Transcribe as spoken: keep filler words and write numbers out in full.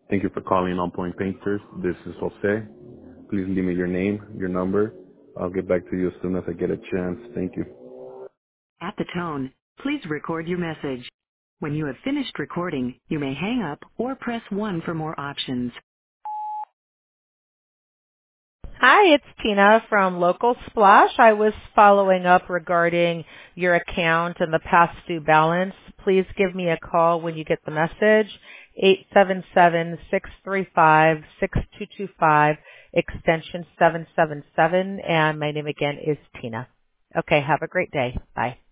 Thank you for calling On Point Painters. This is Jose. Please leave me your name, your number. I'll get back to you as soon as I get a chance. Thank you. At the tone, please record your message. When you have finished recording, you may hang up or press one for more options. Hi, it's Tina from Local Splash. I was following up regarding your account and the past due balance. Please give me a call when you get the message, eight seven seven, six three five, six two two five, extension seven seven seven, and my name again is Tina. Okay, have a great day. Bye.